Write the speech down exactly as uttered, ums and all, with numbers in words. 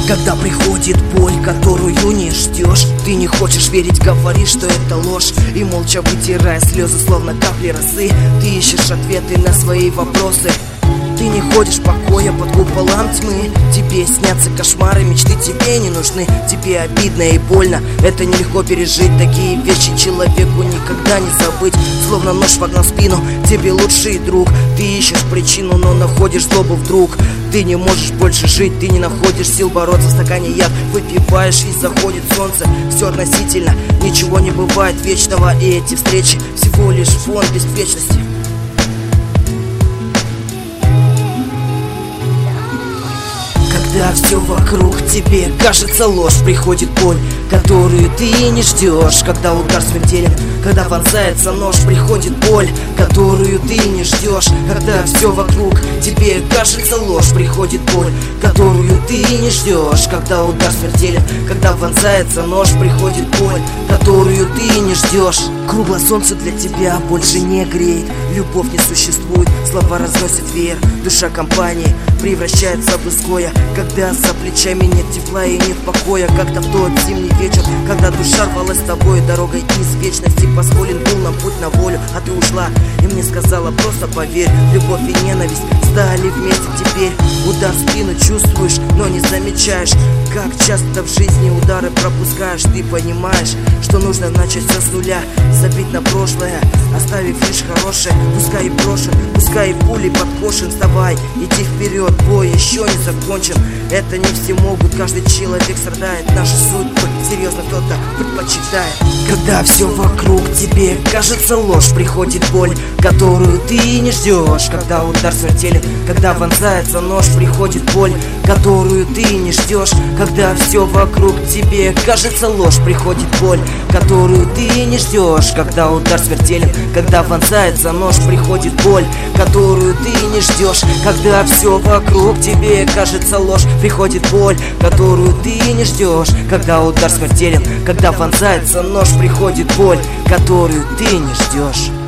Когда приходит боль, которую не ждешь, ты не хочешь верить, говоришь, что это ложь. И молча вытирая слезы, словно капли росы, ты ищешь ответы на свои вопросы. Ты не ходишь покоя под куполом тьмы. Тебе снятся кошмары, мечты тебе не нужны. Тебе обидно и больно, это нелегко пережить. Такие вещи человеку никогда не забыть. Словно нож вогнал в спину, тебе лучший друг. Ты ищешь причину, но находишь злобу вдруг. Ты не можешь больше жить, ты не находишь сил бороться. В стакане яд выпиваешь и заходит солнце. Все относительно, ничего не бывает вечного. И эти встречи всего лишь фон беспечности. Когда все вокруг тебе кажется ложь, приходит боль, которую ты не ждешь. Когда удар смертелен, когда вонзается нож, приходит боль, которую ты не ждешь. Когда все вокруг тебе кажется ложь, приходит боль, которую ты не ждешь. Когда удар смертелен, когда вонзается нож, приходит боль, которую ты не ждешь. Круглое солнце для тебя больше не греет, любовь не существует, слова разносят веер. Душа компании превращается в изгоя, когда за плечами нет тепла и нет покоя. Как-то в тот зимний вечер, когда душа рвалась с тобой дорогой из вечности, позволен был нам путь на волю, а ты ушла и мне сказала просто поверь. Любовь и ненависть стали вместе теперь. Удар в спину чувствуешь, но не замечаешь, как часто в жизни удары пропускаешь. Ты понимаешь, что нужно начать все с нуля, забить на прошлое, оставив лишь хорошее. Пускай и брошен, пускай и пули подкошен. Вставай, иди вперед, бой еще не закончен. Это не все могут, каждый человек страдает. Наши судьбы серьезно кто-то предпочитает. Когда все вокруг тебе кажется ложь, приходит боль, которую ты не ждешь. Когда удар смертелен, когда вонзается нож, приходит боль, которую ты не ждешь. Когда все вокруг тебе кажется ложь, приходит боль, которую ты не ждешь. Когда удар смертелен, когда вонзается нож, приходит боль, которую ты не ждешь. Когда все вокруг тебе кажется ложь, приходит боль, которую ты не ждешь. Когда удар смертелен, когда вонзается нож, приходит боль, которую ты не ждешь.